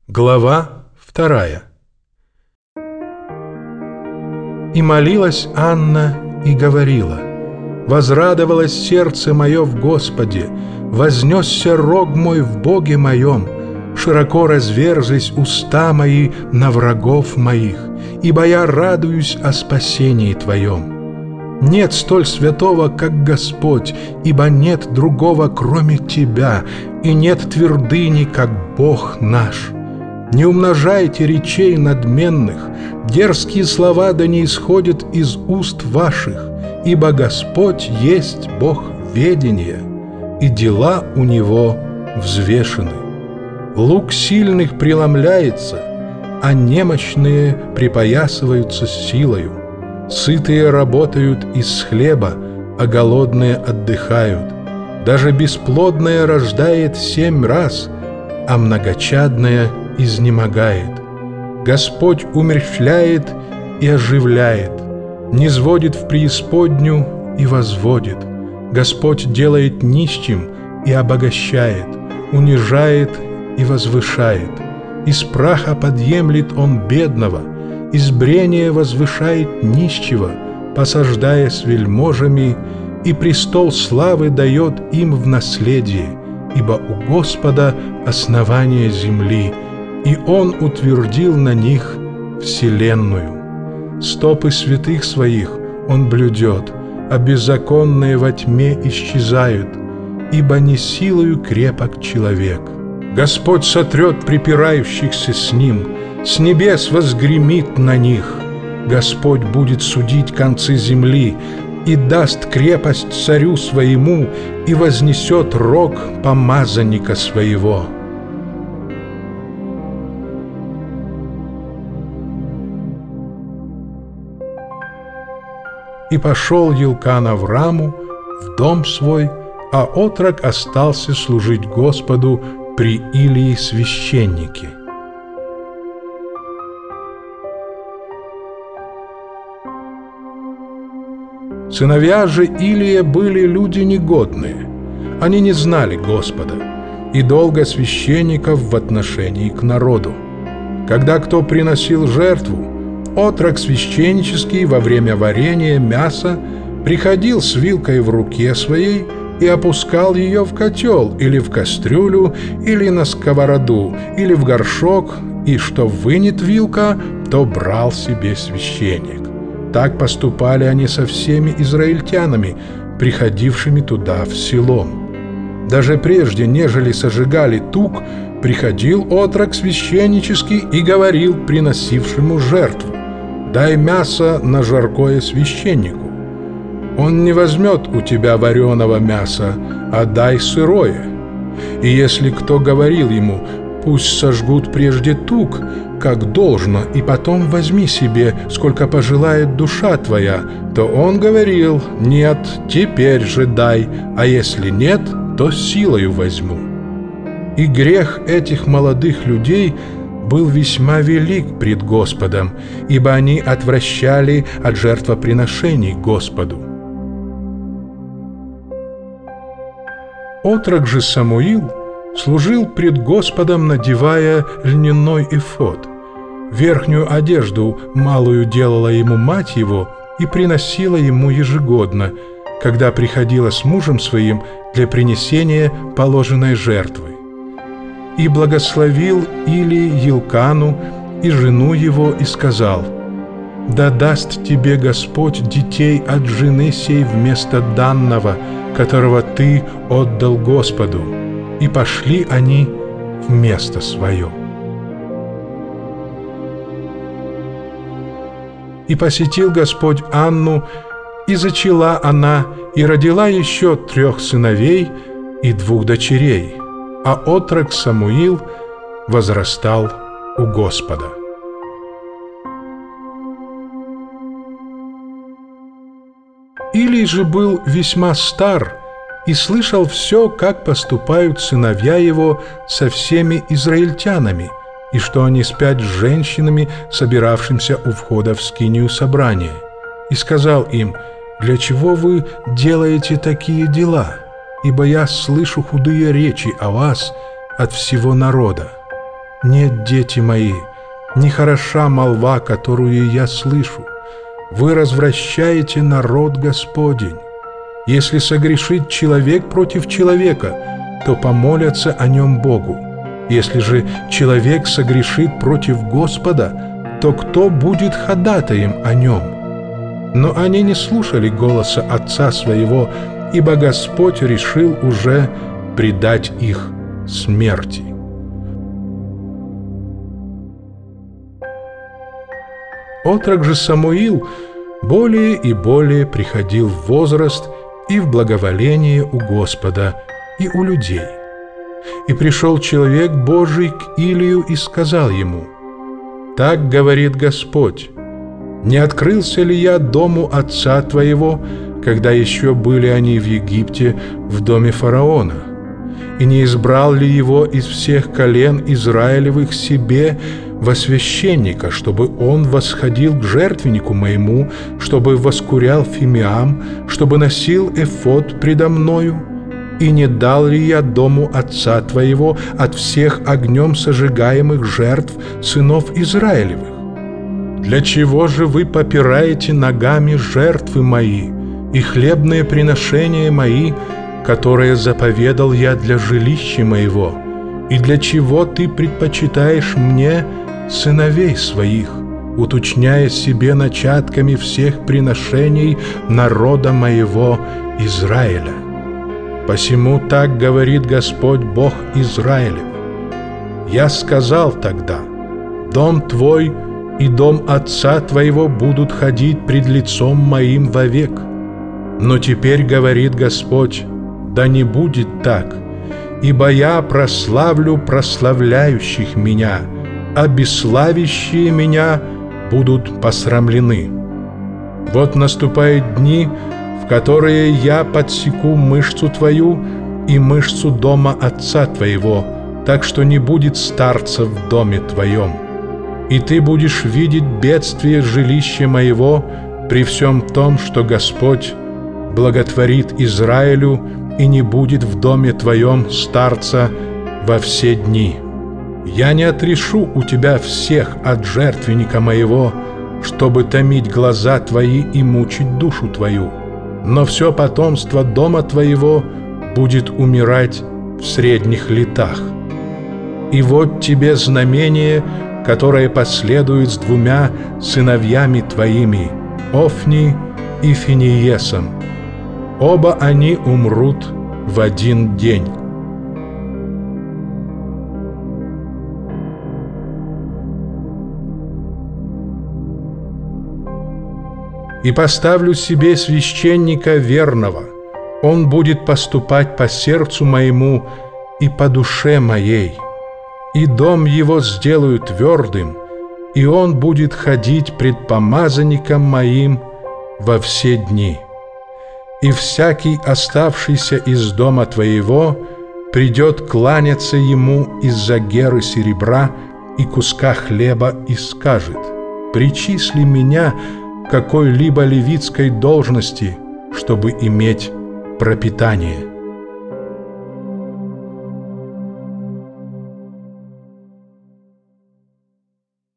Глава 2. И молилась Анна и говорила: «Возрадовалось сердце мое в Господе, вознесся рог мой в Боге моем, широко разверзлись уста мои на врагов моих, ибо я радуюсь о спасении Твоем. Нет столь святого, как Господь, ибо нет другого, кроме Тебя, и нет твердыни, как Бог наш. Не умножайте речей надменных, дерзкие слова да не исходят из уст ваших, ибо Господь есть Бог ведения, и дела у Него взвешены. Лук сильных преломляется, а немощные припоясываются силою. Сытые работают из хлеба, а голодные отдыхают. Даже бесплодное рождает 7 раз, а многочадное изнемогает. Господь умерщвляет и оживляет, низводит в преисподнюю и возводит. Господь делает нищим и обогащает, унижает и возвышает. Из праха подъемлет Он бедного, из брения возвышает нищего, посаждая с вельможами, и престол славы дает им в наследие, ибо у Господа основание земли, и Он утвердил на них вселенную. Стопы святых Своих Он блюдет, а беззаконные во тьме исчезают, ибо не силою крепок человек. Господь сотрет припирающихся с Ним, с небес возгремит на них. Господь будет судить концы земли и даст крепость царю своему, и вознесет рог помазанника своего». И пошел Елкан Авраму в дом свой, а отрок остался служить Господу при Илии священнике. Сыновья же Илия были люди негодные, они не знали Господа, и долго священников в отношении к народу. Когда кто приносил жертву, отрок священнический во время варения мяса приходил с вилкой в руке своей и опускал ее в котел или в кастрюлю, или на сковороду, или в горшок, и что вынет вилка, то брал себе священник. Так поступали они со всеми израильтянами, приходившими туда в село. Даже прежде, нежели сожигали тук, приходил отрок священнический и говорил приносившему жертву: «Дай мясо на жаркое священнику». Он не возьмет у тебя вареного мяса, а дай сырое. И если кто говорил ему: «Пусть сожгут прежде тук, как должно, и потом возьми себе, сколько пожелает душа твоя», то он говорил: «Нет, теперь же дай, а если нет, то силою возьму». И грех этих молодых людей был весьма велик пред Господом, ибо они отвращали от жертвоприношений Господу. Отрок же Самуил служил пред Господом, надевая льняной эфод. Верхнюю одежду малую делала ему мать его и приносила ему ежегодно, когда приходила с мужем своим для принесения положенной жертвы. И благословил Илий Елкану и жену его и сказал: «Да даст тебе Господь детей от жены сей вместо данного, которого ты отдал Господу». И пошли они в место свое. И посетил Господь Анну, и зачала она, и родила еще 3 сыновей и 2 дочерей, а отрок Самуил возрастал у Господа. Илий же был весьма стар и слышал все, как поступают сыновья его со всеми израильтянами, и что они спят с женщинами, собиравшимися у входа в скинию собрания. И сказал им: «Для чего вы делаете такие дела? Ибо я слышу худые речи о вас от всего народа». Нет, дети мои, нехороша молва, которую я слышу. Вы развращаете народ Господень. Если согрешит человек против человека, то помолятся о нем Богу. Если же человек согрешит против Господа, то кто будет ходатаем о нем? Но они не слушали голоса отца своего, ибо Господь решил уже предать их смерти. Отрок же Самуил более и более приходил в возраст и в благоволение у Господа и у людей. И пришел человек Божий к Илию и сказал ему: «Так говорит Господь: не открылся ли я дому отца твоего, когда еще были они в Египте, в доме фараона? И не избрал ли его из всех колен Израилевых себе во священника, чтобы он восходил к жертвеннику моему, чтобы воскурял фимиам, чтобы носил эфод предо мною? И не дал ли я дому отца твоего от всех огнем сожигаемых жертв сынов Израилевых? Для чего же вы попираете ногами жертвы мои и хлебные приношения мои, которые заповедал я для жилища моего? И для чего ты предпочитаешь мне сыновей своих, уточняя себе начатками всех приношений народа моего Израиля? Посему так говорит Господь Бог Израилев: я сказал тогда: дом твой и дом отца твоего будут ходить пред лицом моим вовек. Но теперь говорит Господь: да не будет так, ибо я прославлю прославляющих меня, а бесславящие меня будут посрамлены. Вот наступают дни, в которые я подсеку мышцу твою и мышцу дома отца твоего, так что не будет старца в доме твоем. И ты будешь видеть бедствие жилища моего при всем том, что Господь благотворит Израилю, и не будет в доме твоем старца во все дни. Я не отрешу у тебя всех от жертвенника моего, чтобы томить глаза твои и мучить душу твою, но все потомство дома твоего будет умирать в средних летах. И вот тебе знамение, которое последует с двумя сыновьями твоими, Офни и Финиесом. Оба они умрут в один день». «И поставлю себе священника верного, он будет поступать по сердцу моему и по душе моей, и дом его сделаю твердым, и он будет ходить пред помазанником моим во все дни. И всякий, оставшийся из дома твоего, придет кланяться ему из-за геры серебра и куска хлеба и скажет: причисли меня какой-либо левитской должности, чтобы иметь пропитание».